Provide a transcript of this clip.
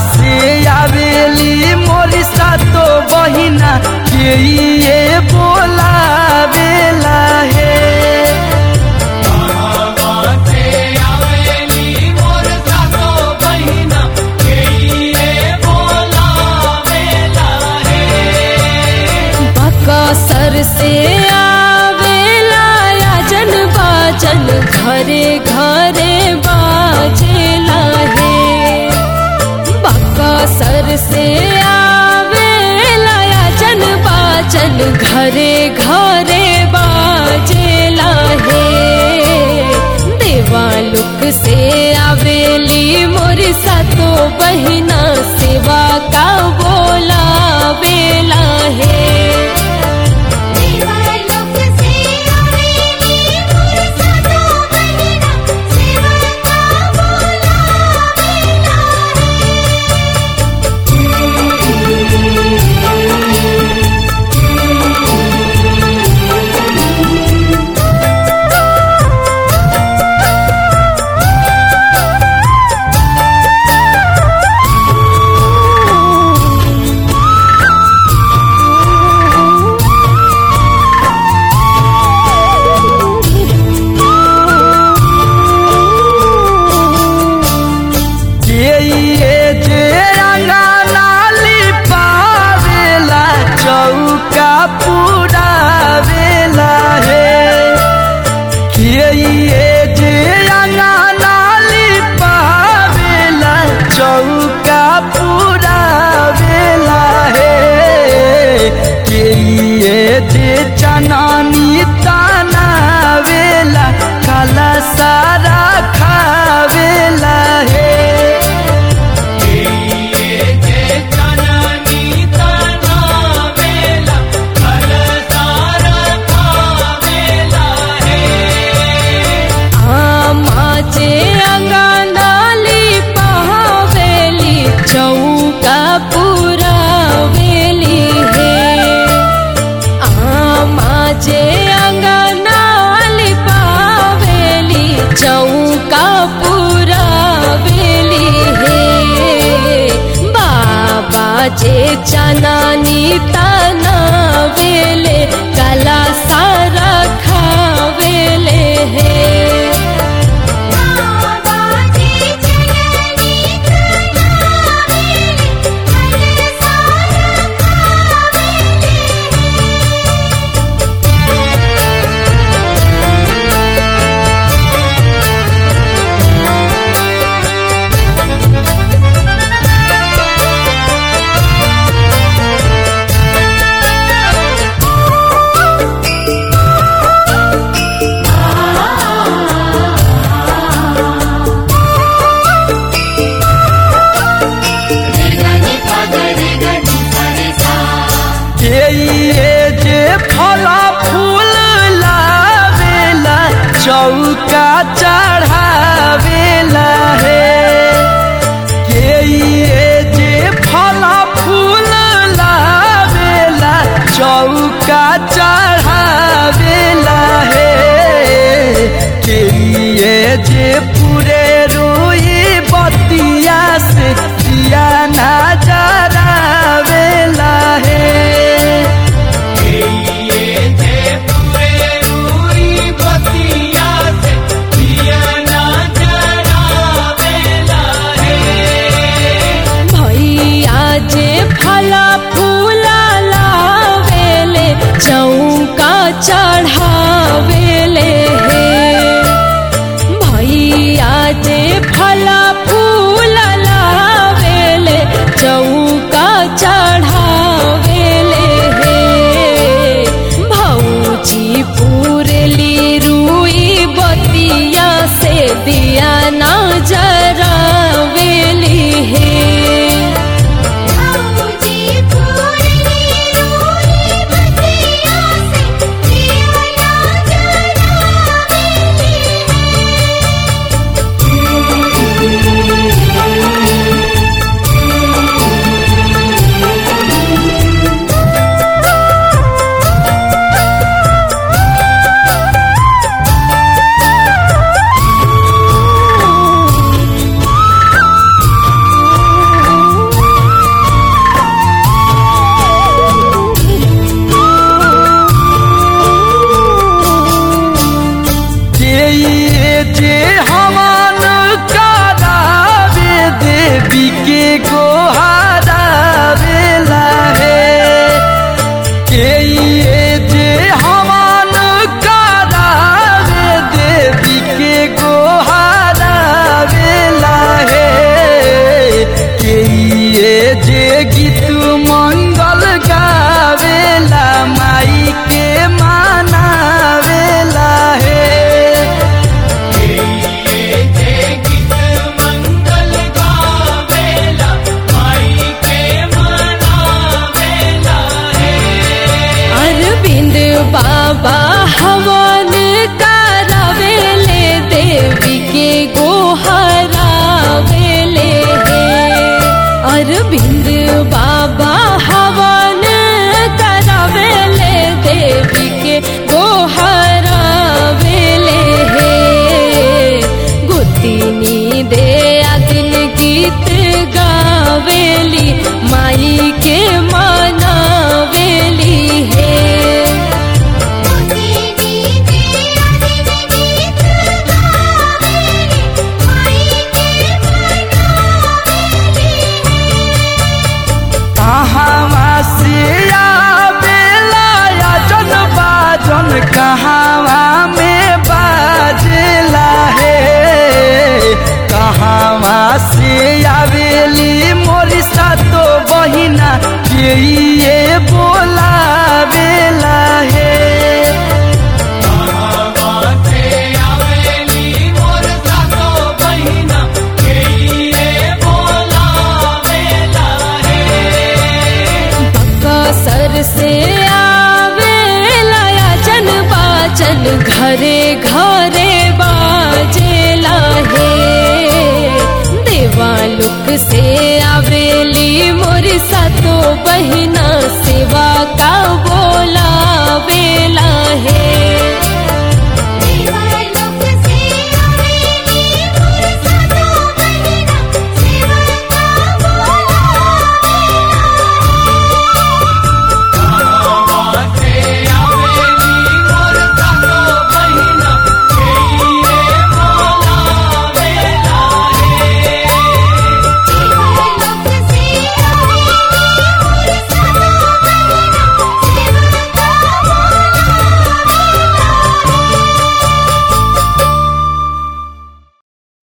से आवेली मोरी सातो बहिना के ये बोलावेला हे। बकसर से आवेला आजन बाजन घरे घरे बाजेला हे। बकसर से आवेला आजन बाजन घरे घरे बाजेला हे। देवालोक से आवेली मोरी सातो बहिना सेवा का बोलावेला हे। चनानी तानावेला काला सारा खावेला हे। आमाचे अंगनाली पहावेली चौका पुरावेली हे। आमाचे अंगनाली पावेली चौका पुरावेली हे। बाबाचे चनानी तानावेले कला सारा खावेले हे। फला फूल लावेला चौका चढ़ावेला हे। के जे फला फूल लावेला चौका चढ़ावेला हे। के जे पूरे रोई बतिया से दिया ना जरावेला हे। फला फूला लावेले चौका चढ़ावेले हे। भैया बहिनी